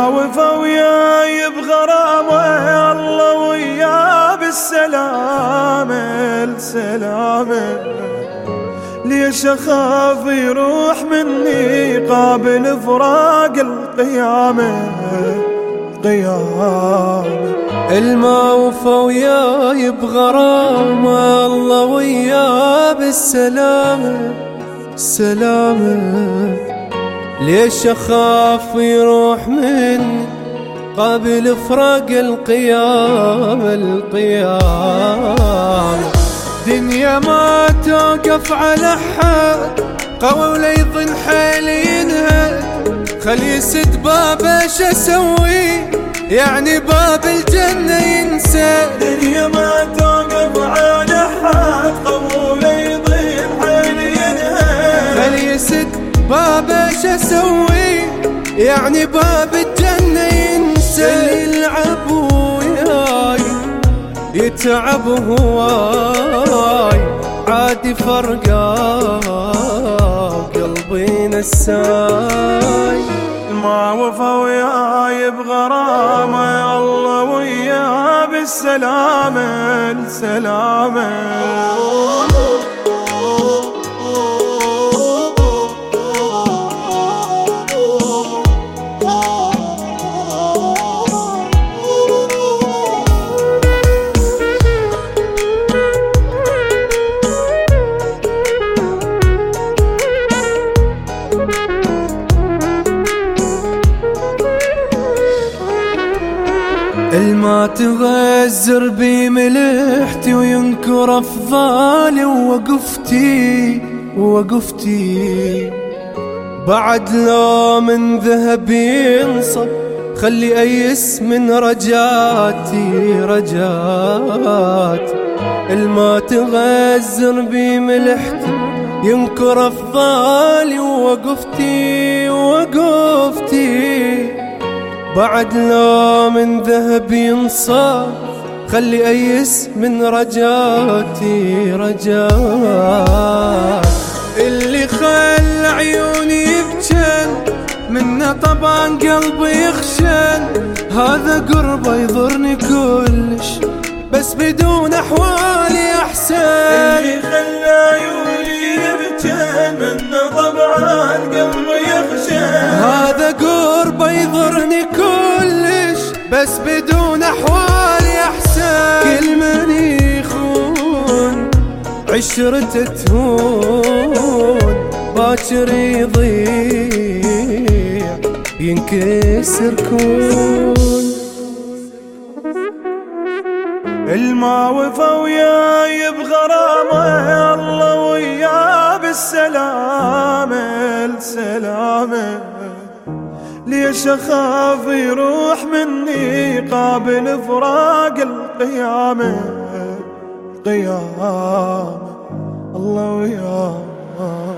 ما وفى وياي بغرامه الله وياه بالسلامة السلامة. ليش أخاف يروح مني قابل فراق القيامة قيامة. الما وفى وياي بغرامه الله وياه بالسلامة السلامة. ليش أخاف يروح مني قابل فراق القيامة القيامة. دنيا ما توقف على حد قوى ولا يظن حالي ينهد. خل يسد بابه ايش اسوي يعني باب الجنة ينسى. دنيا ما توقف على حد قوى ولا يظن حالي ينهد. خل يسد بابه ايش اسوي يعني باب الجنة ينسى. اللي يلعب وياي يتعب هواي عادي فرقا وقلبي نساي. ما وفى وياي بغرامه الله وياه بالسلامة السلامة. الما تغزر بي ملحتي وينكر أفضالي ووقفتي بعد لو من ذهب ينصب خلي أيس من رجاتي الما تغزر بي ملحتي ينكر أفضالي ووقفتي بعد لو من ذهب ينصب خلي أيس من رجاتي اللي خلى عيوني يبجن منه طبعا قلبي يخشن. هذا قربه يضرني كلش بس بدون أحوالي أحسن. اللي خلى عيوني يبجن منه طبعا قلبي يخشن. هذا قربه يضرني كلش بس بدون أحوالي أحسن. كل من يخون عشرته تهون باكر يضيع ينكسر كون. الما وفى وياي بغرامه الله وياه بالسلامة السلامة. ليش أخاف يروح مني قابل فراق القيامة قيامة الله وياه.